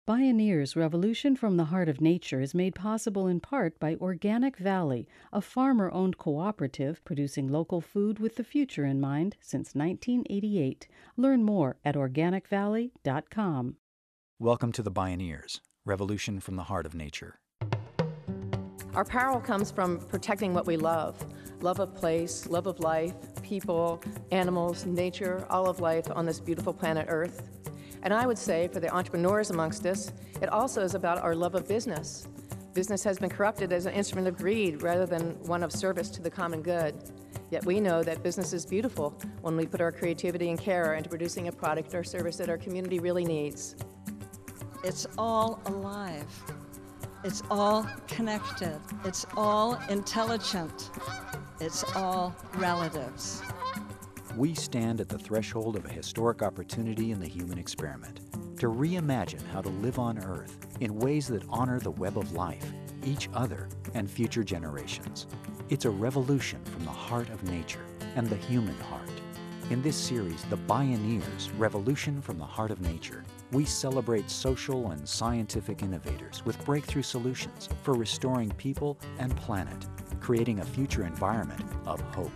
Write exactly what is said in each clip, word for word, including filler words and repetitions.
Pioneers Revolution from the Heart of Nature is made possible in part by Organic Valley, a farmer owned cooperative producing local food with the future in mind since nineteen eighty-eight. Learn more at organic valley dot com. Welcome to the Pioneers Revolution from the Heart of Nature. Our power comes from protecting what we love. Love of place, love of life, people, animals, nature, all of life on this beautiful planet Earth. And I would say for the entrepreneurs amongst us, it also is about our love of business. Business has been corrupted as an instrument of greed rather than one of service to the common good. Yet we know that business is beautiful when we put our creativity and care into producing a product or service that our community really needs. It's all alive. It's all connected. It's all intelligent. It's all relatives. We stand at the threshold of a historic opportunity in the human experiment to reimagine how to live on Earth in ways that honor the web of life, each other, and future generations. It's a revolution from the heart of nature and the human heart. In this series, The Pioneers, Revolution from the Heart of Nature, we celebrate social and scientific innovators with breakthrough solutions for restoring people and planet, creating a future environment of hope.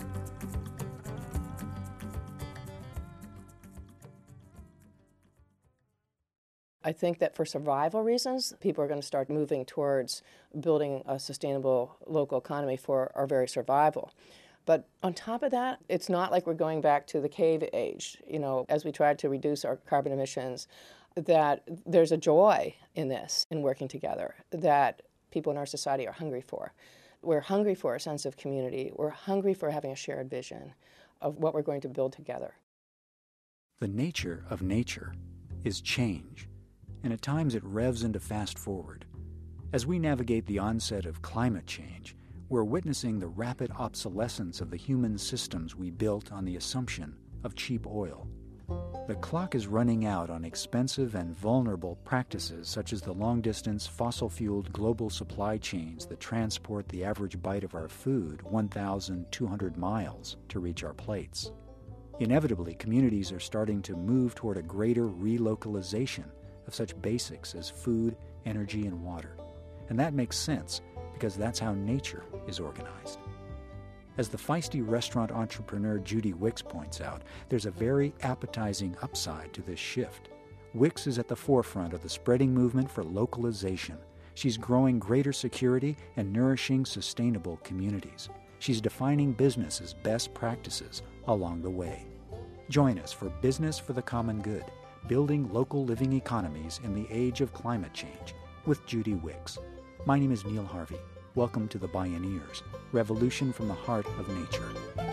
I think that for survival reasons, people are going to start moving towards building a sustainable local economy for our very survival. But on top of that, it's not like we're going back to the cave age, you know, as we try to reduce our carbon emissions, that there's a joy in this, in working together, that people in our society are hungry for. We're hungry for a sense of community. We're hungry for having a shared vision of what we're going to build together. The nature of nature is change, and at times it revs into fast forward. As we navigate the onset of climate change, we're witnessing the rapid obsolescence of the human systems we built on the assumption of cheap oil. The clock is running out on expensive and vulnerable practices such as the long-distance fossil-fueled global supply chains that transport the average bite of our food one thousand two hundred miles to reach our plates. Inevitably, communities are starting to move toward a greater relocalization of such basics as food, energy, and water. And that makes sense because that's how nature is organized. As the feisty restaurant entrepreneur Judy Wicks points out, there's a very appetizing upside to this shift. Wicks is at the forefront of the spreading movement for localization. She's growing greater security and nourishing sustainable communities. She's defining business as best practices along the way. Join us for Business for the Common Good, Building Local Living Economies in the Age of Climate Change with Judy Wicks. My name is Neil Harvey. Welcome to the Pioneers, Revolution from the Heart of Nature.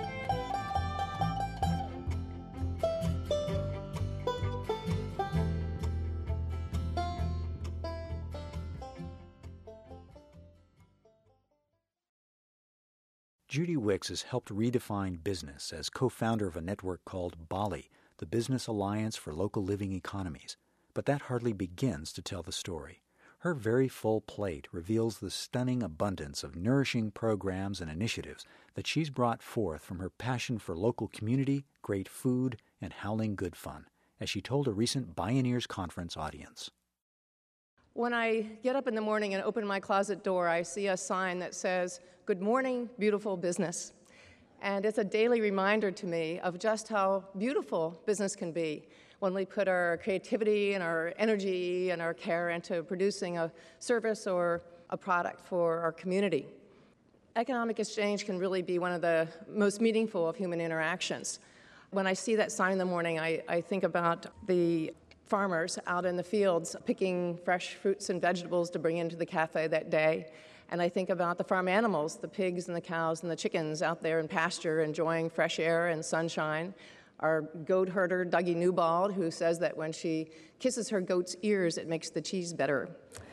Judy Wicks has helped redefine business as co-founder of a network called BALI, the Business Alliance for Local Living Economies. But that hardly begins to tell the story. Her very full plate reveals the stunning abundance of nourishing programs and initiatives that she's brought forth from her passion for local community, great food, and howling good fun, as she told a recent Pioneers Conference audience. When I get up in the morning and open my closet door, I see a sign that says, "Good morning, beautiful business." And it's a daily reminder to me of just how beautiful business can be when we put our creativity and our energy and our care into producing a service or a product for our community. Economic exchange can really be one of the most meaningful of human interactions. When I see that sign in the morning, I, I think about the farmers out in the fields picking fresh fruits and vegetables to bring into the cafe that day. And I think about the farm animals, the pigs and the cows and the chickens out there in pasture enjoying fresh air and sunshine. Our goat herder, Dougie Newbald, who says that when she kisses her goat's ears, it makes the cheese better.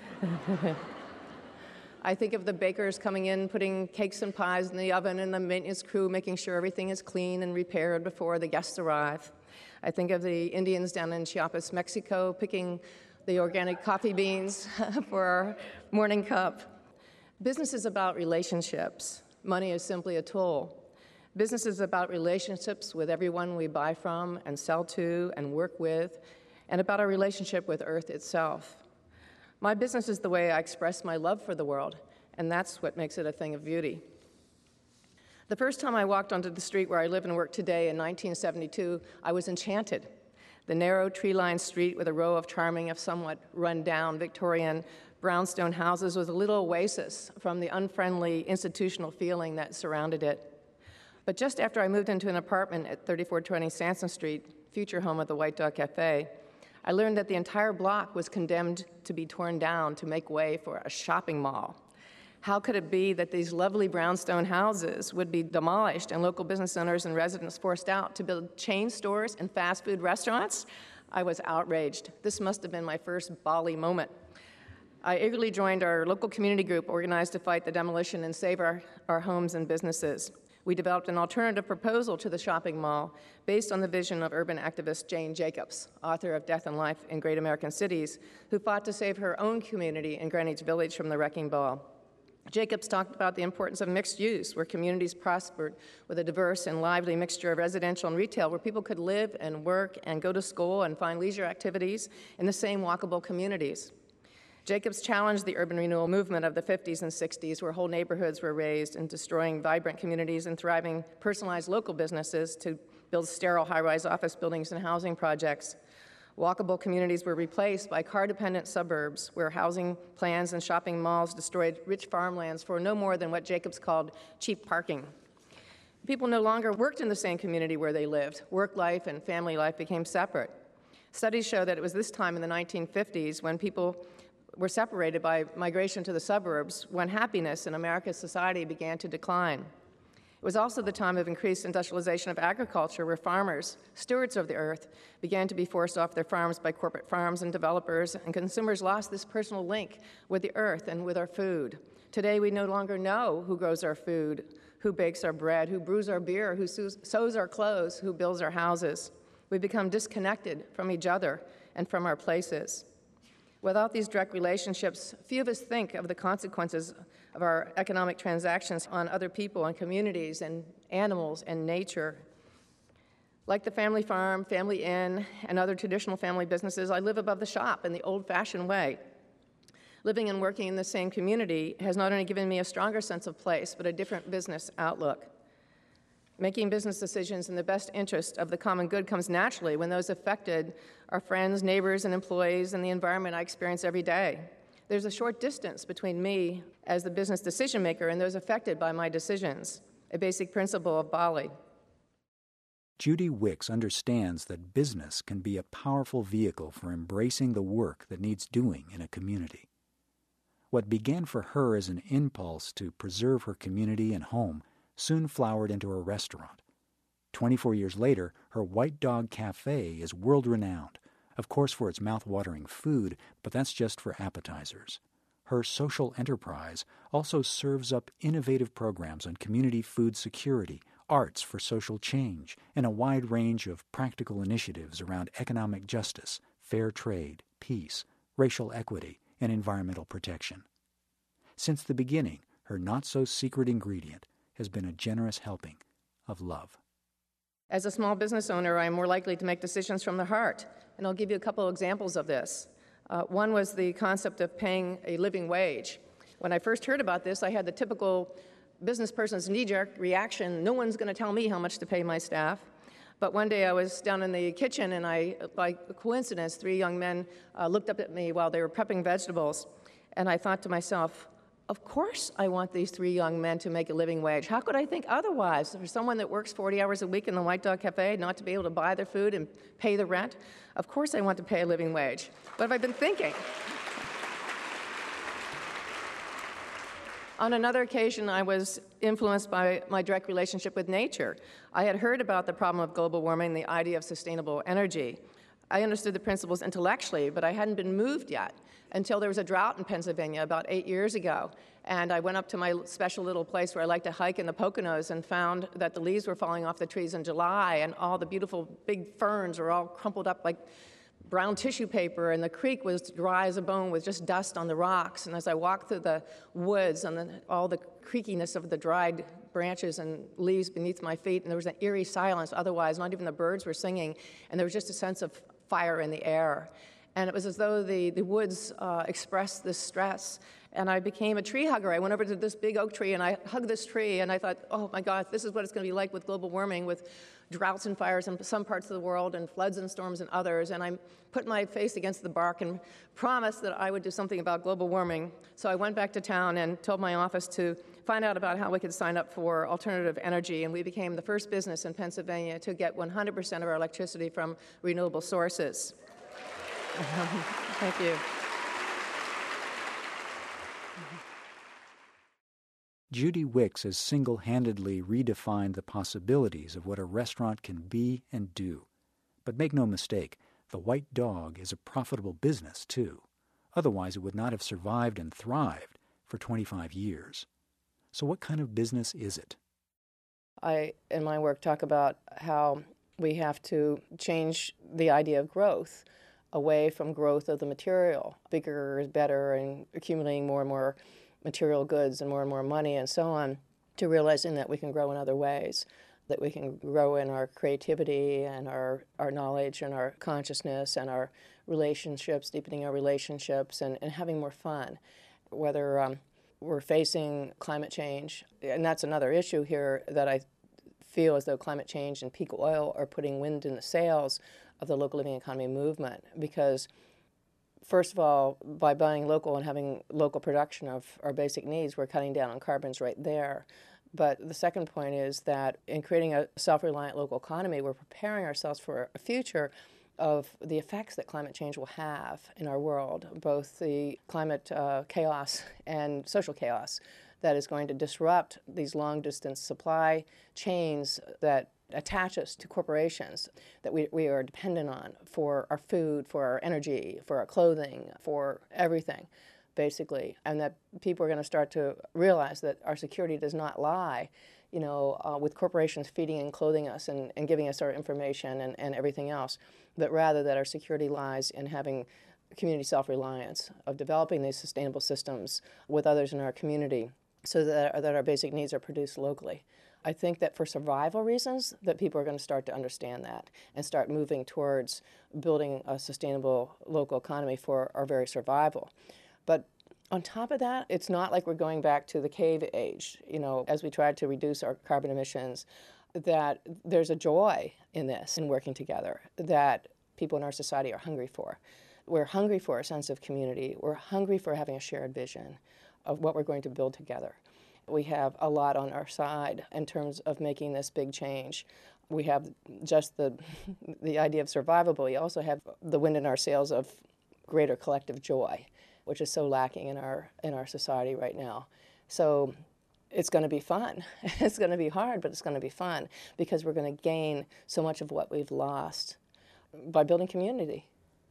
I think of the bakers coming in, putting cakes and pies in the oven, and the maintenance crew making sure everything is clean and repaired before the guests arrive. I think of the Indians down in Chiapas, Mexico, picking the organic coffee beans for our morning cup. Business is about relationships. Money is simply a tool. Business is about relationships with everyone we buy from and sell to and work with. and about our relationship with Earth itself. My business is the way I express my love for the world, and that's what makes it a thing of beauty. The first time I walked onto the street where I live and work today in nineteen seventy-two, I was enchanted. The narrow, tree-lined street with a row of charming, if somewhat run-down, Victorian brownstone houses was a little oasis from the unfriendly institutional feeling that surrounded it. But just after I moved into an apartment at thirty-four twenty Sansom Street, future home of the White Dog Cafe, I learned that the entire block was condemned to be torn down to make way for a shopping mall. How could it be that these lovely brownstone houses would be demolished and local business owners and residents forced out to build chain stores and fast food restaurants? I was outraged. This must have been my first Bali moment. I eagerly joined our local community group organized to fight the demolition and save our, our homes and businesses. We developed an alternative proposal to the shopping mall based on the vision of urban activist Jane Jacobs, author of Death and Life in Great American Cities, who fought to save her own community in Greenwich Village from the wrecking ball. Jacobs talked about the importance of mixed use, where communities prospered with a diverse and lively mixture of residential and retail, where people could live and work and go to school and find leisure activities in the same walkable communities. Jacobs challenged the urban renewal movement of the fifties and sixties, where whole neighborhoods were razed and destroying vibrant communities and thriving personalized local businesses to build sterile high-rise office buildings and housing projects. Walkable communities were replaced by car-dependent suburbs where housing plans and shopping malls destroyed rich farmlands for no more than what Jacobs called cheap parking. People no longer worked in the same community where they lived. Work life and family life became separate. Studies show that it was this time in the nineteen fifties when people were separated by migration to the suburbs when happiness in America's society began to decline. It was also the time of increased industrialization of agriculture, where farmers, stewards of the earth, began to be forced off their farms by corporate farms and developers, and consumers lost this personal link with the earth and with our food. Today, we no longer know who grows our food, who bakes our bread, who brews our beer, who sews our clothes, who builds our houses. We've become disconnected from each other and from our places. Without these direct relationships, few of us think of the consequences of our economic transactions on other people and communities and animals and nature. Like the family farm, family inn, and other traditional family businesses, I live above the shop in the old-fashioned way. Living and working in the same community has not only given me a stronger sense of place, but a different business outlook. Making business decisions in the best interest of the common good comes naturally when those affected are friends, neighbors, and employees and the environment I experience every day. There's a short distance between me as the business decision maker and those affected by my decisions, a basic principle of Bali. Judy Wicks understands that business can be a powerful vehicle for embracing the work that needs doing in a community. What began for her as an impulse to preserve her community and home soon flowered into a restaurant. Twenty-four years later, her White Dog Cafe is world-renowned, of course for its mouth-watering food, but that's just for appetizers. Her social enterprise also serves up innovative programs on community food security, arts for social change, and a wide range of practical initiatives around economic justice, fair trade, peace, racial equity, and environmental protection. Since the beginning, her not-so-secret ingredient has been a generous helping of love. As a small business owner, I am more likely to make decisions from the heart, and I'll give you a couple of examples of this. Uh, one was the concept of paying a living wage. When I first heard about this, I had the typical business person's knee-jerk reaction, no one's going to tell me how much to pay my staff. But one day I was down in the kitchen, and I, by coincidence, three young men uh, looked up at me while they were prepping vegetables, and I thought to myself, of course I want these three young men to make a living wage. How could I think otherwise? For someone that works forty hours a week in the White Dog Cafe not to be able to buy their food and pay the rent? Of course I want to pay a living wage. What have I been thinking? On another occasion, I was influenced by my direct relationship with nature. I had heard about the problem of global warming, the idea of sustainable energy. I understood the principles intellectually, but I hadn't been moved yet until there was a drought in Pennsylvania about eight years ago. And I went up to my special little place where I like to hike in the Poconos and found that the leaves were falling off the trees in July, and all the beautiful big ferns were all crumpled up like brown tissue paper, and the creek was dry as a bone with just dust on the rocks. And as I walked through the woods and the, all the creakiness of the dried branches and leaves beneath my feet, and there was an eerie silence otherwise, not even the birds were singing, and there was just a sense of fire in the air. And it was as though the, the woods uh, expressed this stress. And I became a tree hugger. I went over to this big oak tree and I hugged this tree and I thought, oh my God, this is what it's going to be like with global warming, with droughts and fires in some parts of the world and floods and storms in others. And I put my face against the bark and promised that I would do something about global warming. So I went back to town and told my office to find out about how we could sign up for alternative energy. And we became the first business in Pennsylvania to get one hundred percent of our electricity from renewable sources. Thank you. Judy Wicks has single-handedly redefined the possibilities of what a restaurant can be and do. But make no mistake, the White Dog is a profitable business, too. Otherwise, it would not have survived and thrived for twenty-five years. So what kind of business is it? I, in my work, talk about how we have to change the idea of growth away from growth of the material. Bigger is better, and accumulating more and more material goods and more and more money and so on, to realizing that we can grow in other ways, that we can grow in our creativity and our, our knowledge and our consciousness and our relationships, deepening our relationships and, and having more fun. Whether um, we're facing climate change, and that's another issue here that I feel as though climate change and peak oil are putting wind in the sails of the local living economy movement, because first of all, by buying local and having local production of our basic needs, we're cutting down on carbons right there. But the second point is that in creating a self-reliant local economy, we're preparing ourselves for a future of the effects that climate change will have in our world, both the climate uh, chaos and social chaos that is going to disrupt these long-distance supply chains that attach us to corporations that we, we are dependent on for our food, for our energy, for our clothing, for everything, basically. And that people are going to start to realize that our security does not lie, you know, uh, with corporations feeding and clothing us and, and giving us our information and, and everything else, but rather that our security lies in having community self-reliance, of developing these sustainable systems with others in our community so that, that our basic needs are produced locally. I think that for survival reasons, that people are going to start to understand that and start moving towards building a sustainable local economy for our very survival. But on top of that, it's not like we're going back to the cave age, you know, as we try to reduce our carbon emissions, that there's a joy in this, in working together, that people in our society are hungry for. We're hungry for a sense of community. We're hungry for having a shared vision of what we're going to build together. We have a lot on our side in terms of making this big change. We have just the the idea of survival, but we also have the wind in our sails of greater collective joy, which is so lacking in our in our society right now. So it's going to be fun. It's going to be hard, but it's going to be fun because we're going to gain so much of what we've lost by building community.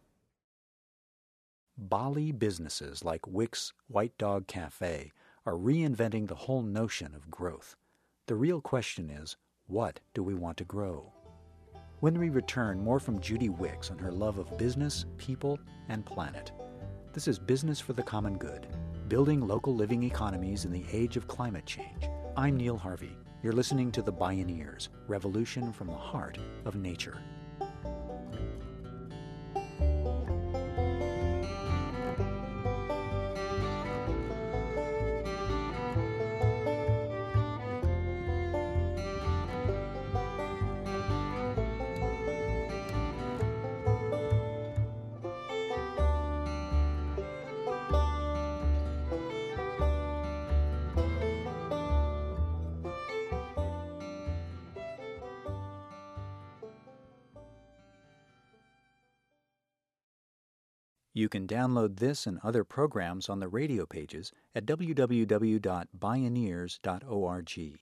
Bali businesses like Wicks White Dog Cafe are reinventing the whole notion of growth. The real question is, what do we want to grow? When we return, more from Judy Wicks on her love of business, people, and planet. This is Business for the Common Good, building local living economies in the age of climate change. I'm Neil Harvey. You're listening to The Bioneers, Revolution from the Heart of Nature. You can download this and other programs on the radio pages at w w w dot bioneers dot org.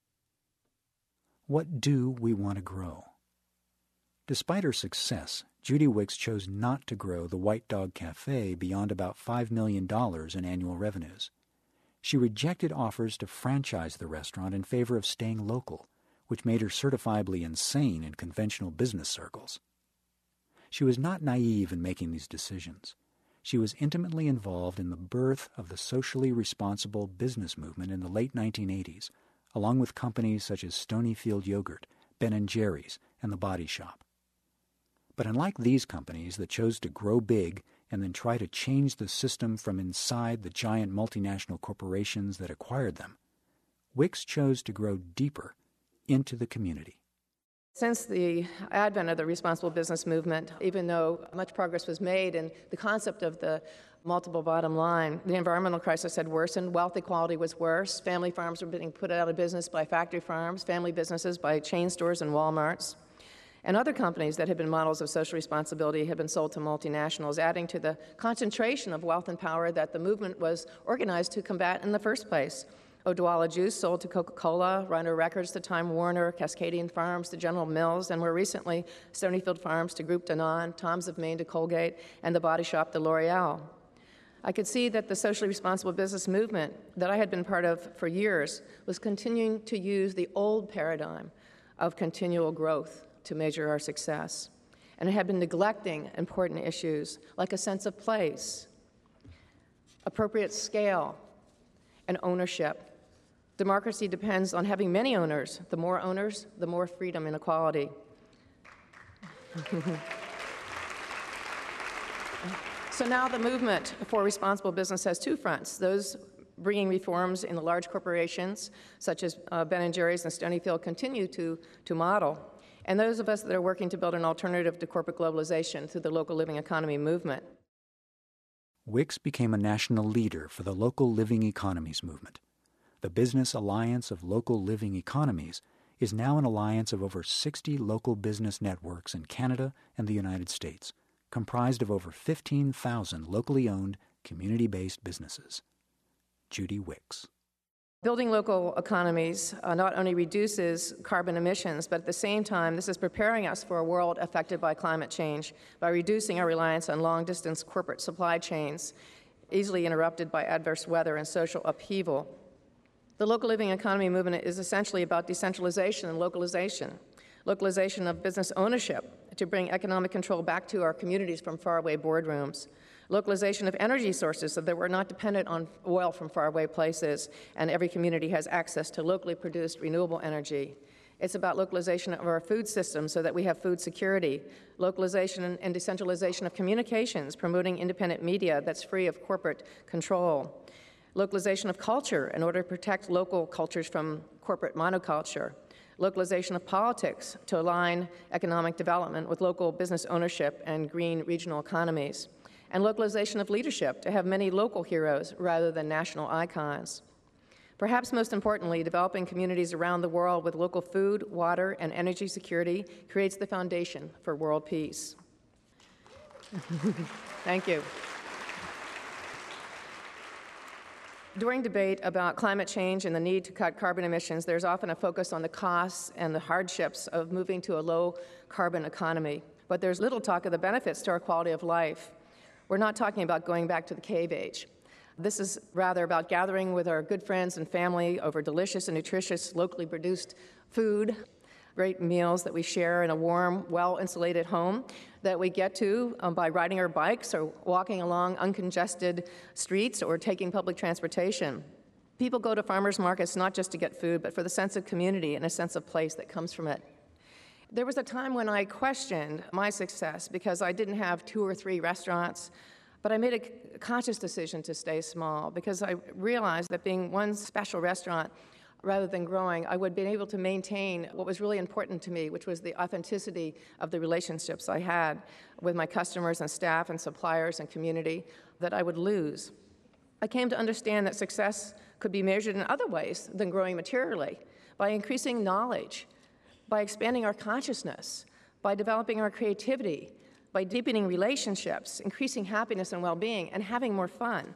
What do we want to grow? Despite her success, Judy Wicks chose not to grow the White Dog Cafe beyond about five million dollars in annual revenues. She rejected offers to franchise the restaurant in favor of staying local, which made her certifiably insane in conventional business circles. She was not naive in making these decisions. She was intimately involved in the birth of the socially responsible business movement in the late nineteen eighties, along with companies such as Stonyfield Yogurt, Ben and Jerry's, and The Body Shop. But unlike these companies that chose to grow big and then try to change the system from inside the giant multinational corporations that acquired them, Wix chose to grow deeper into the community. Since the advent of the responsible business movement, even though much progress was made in the concept of the multiple bottom line, the environmental crisis had worsened, wealth equality was worse, family farms were being put out of business by factory farms, family businesses by chain stores and Walmarts, and other companies that had been models of social responsibility had been sold to multinationals, adding to the concentration of wealth and power that the movement was organized to combat in the first place. Odwalla Juice sold to Coca-Cola, Rhino Records to Time Warner, Cascadian Farms to General Mills, and more recently, Stonyfield Farms to Groupe Danone, Tom's of Maine to Colgate, and The Body Shop to L'Oreal. I could see that the socially responsible business movement that I had been part of for years was continuing to use the old paradigm of continual growth to measure our success, and it had been neglecting important issues like a sense of place, appropriate scale, and ownership. Democracy depends on having many owners. The more owners, the more freedom and equality. So now the movement for responsible business has two fronts. Those bringing reforms in the large corporations, such as uh, Ben and Jerry's and Stonyfield, continue to, to model. And those of us that are working to build an alternative to corporate globalization through the local living economy movement. Wix became a national leader for the local living economies movement. The Business Alliance of Local Living Economies is now an alliance of over sixty local business networks in Canada and the United States, comprised of over fifteen thousand locally owned, community-based businesses. Judy Wix. Building local economies uh, not only reduces carbon emissions, but at the same time, this is preparing us for a world affected by climate change by reducing our reliance on long-distance corporate supply chains, easily interrupted by adverse weather and social upheaval. The local living economy movement is essentially about decentralization and localization, localization of business ownership to bring economic control back to our communities from faraway boardrooms, localization of energy sources so that we're not dependent on oil from faraway places and every community has access to locally produced renewable energy. It's about localization of our food system so that we have food security, localization and decentralization of communications, promoting independent media that's free of corporate control, localization of culture in order to protect local cultures from corporate monoculture, localization of politics to align economic development with local business ownership and green regional economies, and localization of leadership to have many local heroes rather than national icons. Perhaps most importantly, developing communities around the world with local food, water, and energy security creates the foundation for world peace. Thank you. During debate about climate change and the need to cut carbon emissions, there's often a focus on the costs and the hardships of moving to a low-carbon economy. But there's little talk of the benefits to our quality of life. We're not talking about going back to the cave age. This is rather about gathering with our good friends and family over delicious and nutritious, locally produced food, great meals that we share in a warm, well-insulated home that we get to um, by riding our bikes or walking along uncongested streets or taking public transportation. People go to farmers markets not just to get food, but for the sense of community and a sense of place that comes from it. There was a time when I questioned my success because I didn't have two or three restaurants, but I made a conscious decision to stay small because I realized that being one special restaurant rather than growing, I would have been able to maintain what was really important to me, which was the authenticity of the relationships I had with my customers and staff and suppliers and community that I would lose. I came to understand that success could be measured in other ways than growing materially, by increasing knowledge, by expanding our consciousness, by developing our creativity, by deepening relationships, increasing happiness and well-being, and having more fun.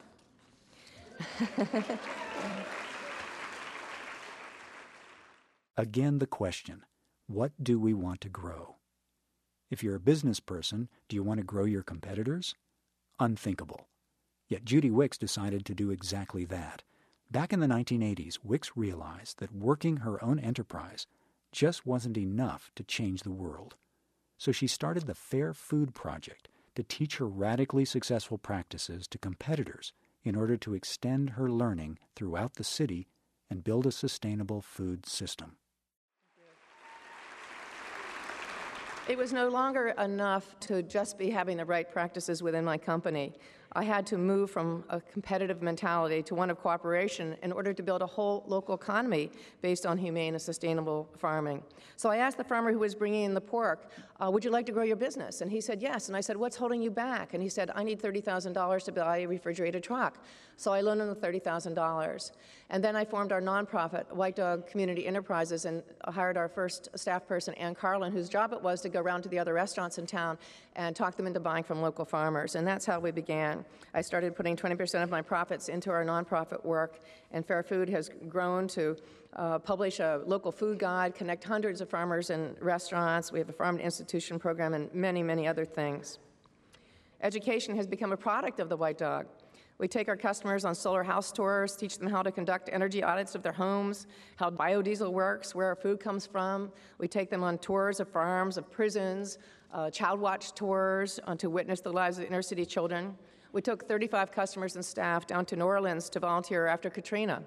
Again, the question, what do we want to grow? If you're a business person, do you want to grow your competitors? Unthinkable. Yet Judy Wix decided to do exactly that. Back in the nineteen eighties, Wix realized that working her own enterprise just wasn't enough to change the world. So she started the Fair Food Project to teach her radically successful practices to competitors in order to extend her learning throughout the city and build a sustainable food system. It was no longer enough to just be having the right practices within my company. I had to move from a competitive mentality to one of cooperation in order to build a whole local economy based on humane and sustainable farming. So I asked the farmer who was bringing in the pork, uh, would you like to grow your business? And he said, yes. And I said, what's holding you back? And he said, I need thirty thousand dollars to buy a refrigerated truck. So I loaned him the thirty thousand dollars. And then I formed our nonprofit, White Dog Community Enterprises, and hired our first staff person, Ann Carlin, whose job it was to go around to the other restaurants in town and talk them into buying from local farmers. And that's how we began. I started putting twenty percent of my profits into our nonprofit work, and Fair Food has grown to uh, publish a local food guide, connect hundreds of farmers and restaurants. We have a farm to institution program and many, many other things. Education has become a product of the White Dog. We take our customers on solar house tours, teach them how to conduct energy audits of their homes, how biodiesel works, where our food comes from. We take them on tours of farms, of prisons, uh, child watch tours uh, to witness the lives of inner city children. We took thirty-five customers and staff down to New Orleans to volunteer after Katrina.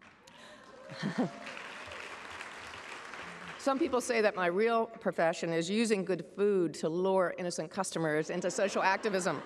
Some people say that my real profession is using good food to lure innocent customers into social activism.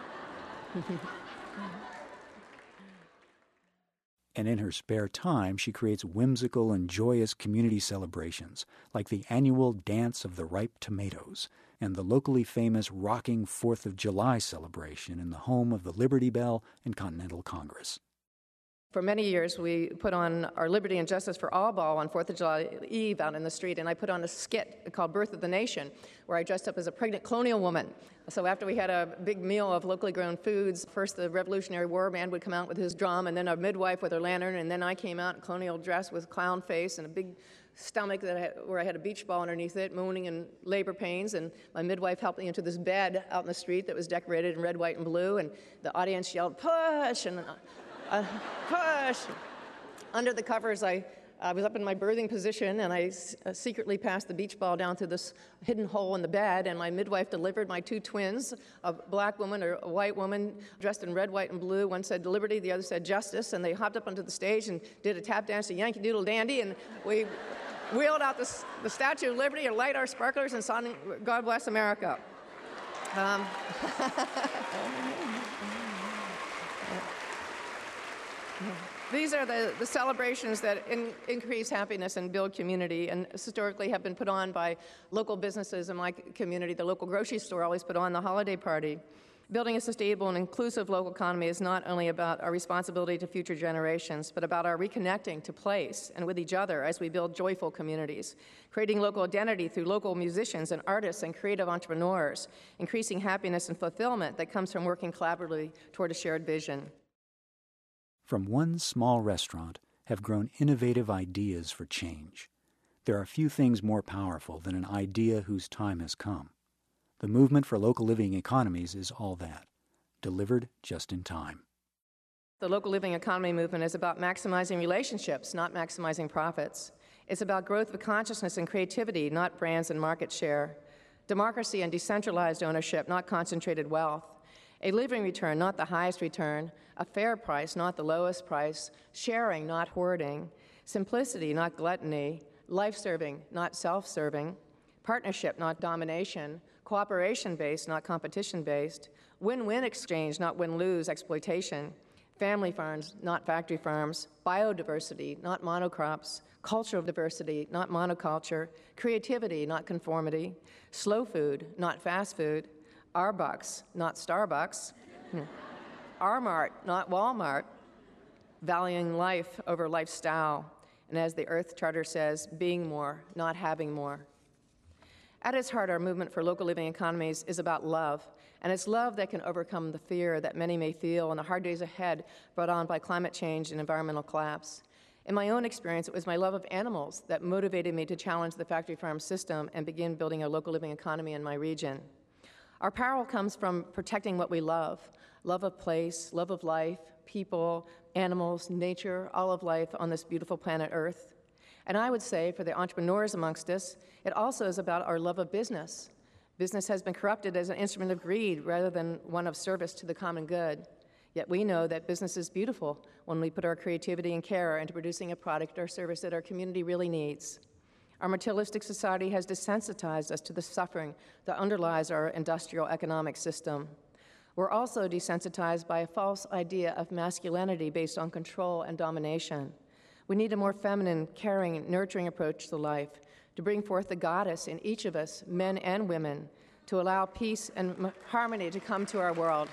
And in her spare time, she creates whimsical and joyous community celebrations, like the annual Dance of the Ripe Tomatoes and the locally famous Rocking Fourth of July celebration in the home of the Liberty Bell and Continental Congress. For many years, we put on our Liberty and Justice for All ball on fourth of July Eve out in the street, and I put on a skit called Birth of the Nation, where I dressed up as a pregnant colonial woman. So after we had a big meal of locally grown foods, first the Revolutionary War band would come out with his drum, and then a midwife with her lantern, and then I came out in colonial dress with clown face and a big stomach that I had, where I had a beach ball underneath it, moaning in labor pains, and my midwife helped me into this bed out in the street that was decorated in red, white, and blue, and the audience yelled, push, and uh, push. Under the covers, I, I was up in my birthing position, and I s uh, secretly passed the beach ball down through this hidden hole in the bed, and my midwife delivered my two twins, a black woman or a white woman dressed in red, white, and blue. One said liberty, the other said justice, and they hopped up onto the stage and did a tap dance to Yankee Doodle Dandy, and we wheeled out the, the Statue of Liberty and light our sparklers and sang God Bless America. Um, These are the, the celebrations that in, increase happiness and build community, and historically have been put on by local businesses in my community. The local grocery store always put on the holiday party. Building a sustainable and inclusive local economy is not only about our responsibility to future generations, but about our reconnecting to place and with each other as we build joyful communities, creating local identity through local musicians and artists and creative entrepreneurs, increasing happiness and fulfillment that comes from working collaboratively toward a shared vision. From one small restaurant have grown innovative ideas for change. There are few things more powerful than an idea whose time has come. The movement for local living economies is all that, delivered just in time. The local living economy movement is about maximizing relationships, not maximizing profits. It's about growth of consciousness and creativity, not brands and market share. Democracy and decentralized ownership, not concentrated wealth. A living return, not the highest return. A fair price, not the lowest price. Sharing, not hoarding. Simplicity, not gluttony. Life-serving, not self-serving. Partnership, not domination. Cooperation-based, not competition-based. Win-win exchange, not win-lose exploitation. Family farms, not factory farms. Biodiversity, not monocrops. Cultural diversity, not monoculture. Creativity, not conformity. Slow food, not fast food. Arbucks, not Starbucks. R-Mart, not Walmart. Valuing life over lifestyle. And as the Earth Charter says, being more, not having more. At its heart, our movement for local living economies is about love, and it's love that can overcome the fear that many may feel in the hard days ahead brought on by climate change and environmental collapse. In my own experience, it was my love of animals that motivated me to challenge the factory farm system and begin building a local living economy in my region. Our power comes from protecting what we love, love of place, love of life, people, animals, nature, all of life on this beautiful planet Earth. And I would say, for the entrepreneurs amongst us, it also is about our love of business. Business has been corrupted as an instrument of greed rather than one of service to the common good. Yet we know that business is beautiful when we put our creativity and care into producing a product or service that our community really needs. Our materialistic society has desensitized us to the suffering that underlies our industrial economic system. We're also desensitized by a false idea of masculinity based on control and domination. We need a more feminine, caring, nurturing approach to life, to bring forth the goddess in each of us, men and women, to allow peace and harmony to come to our world.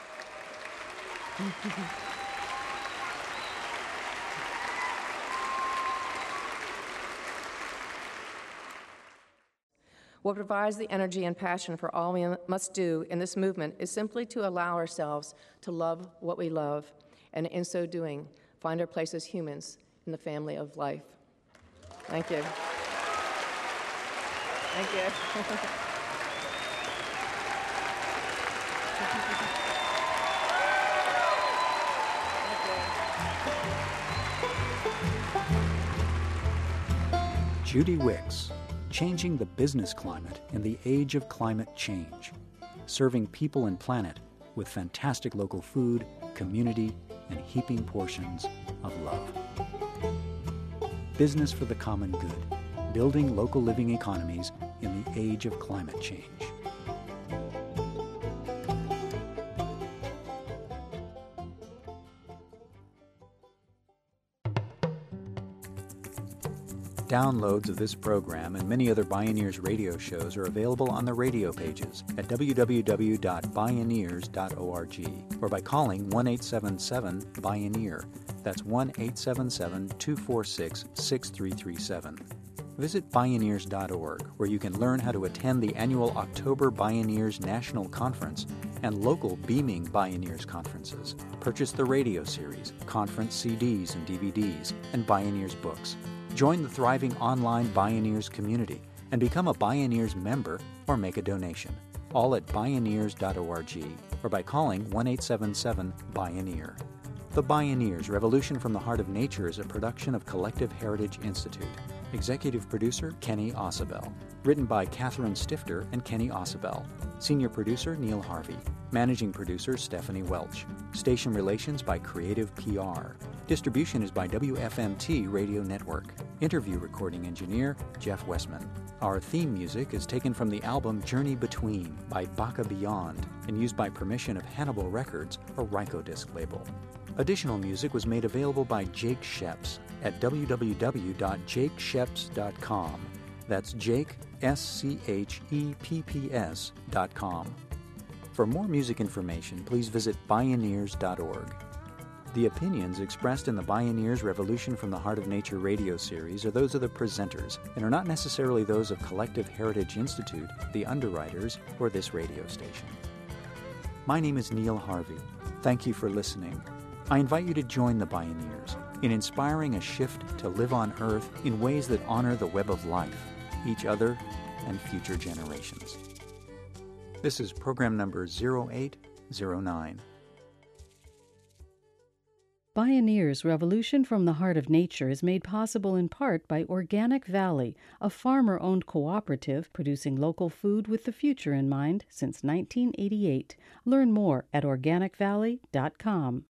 What provides the energy and passion for all we must do in this movement is simply to allow ourselves to love what we love, and in so doing, find our place as humans in the family of life. Thank you. Thank you. Judy Wicks, Changing the Business Climate in the Age of Climate Change, serving people and planet with fantastic local food, community, and heaping portions of love. Business for the common good, building local living economies in the age of climate change. Downloads of this program and many other Bioneers radio shows are available on the radio pages at w w w dot bioneers dot org or by calling one eight seven seven Bioneer. That's one eight seven seven, two four six, six three three seven. Visit Bioneers dot org, where you can learn how to attend the annual October Bioneers National Conference and local Beaming Bioneers conferences. Purchase the radio series, conference C Ds and D V Ds, and Bioneers books. Join the thriving online Bioneers community and become a Bioneers member or make a donation. All at Bioneers dot org or by calling one eight seven seven Bioneer. The Bioneers Revolution from the Heart of Nature is a production of Collective Heritage Institute. Executive producer Kenny Ausubel. Written by Catherine Stifter and Kenny Ausubel. Senior producer Neil Harvey. Managing producer Stephanie Welch. Station relations by Creative P R. Distribution is by W F M T Radio Network. Interview recording engineer Jeff Westman. Our theme music is taken from the album Journey Between by Baka Beyond and used by permission of Hannibal Records, a Rykodisc label. Additional music was made available by Jake Scheps at w w w dot jake scheps dot com. That's Jake, S C H E P P S dot com. For more music information, please visit Bioneers dot org. The opinions expressed in the Bioneers Revolution from the Heart of Nature radio series are those of the presenters and are not necessarily those of Collective Heritage Institute, the underwriters, or this radio station. My name is Neil Harvey. Thank you for listening. I invite you to join the Bioneers in inspiring a shift to live on Earth in ways that honor the web of life, each other, and future generations. This is program number zero eight zero nine. Bioneers Revolution from the Heart of Nature is made possible in part by Organic Valley, a farmer-owned cooperative producing local food with the future in mind since nineteen eighty-eight. Learn more at organic valley dot com.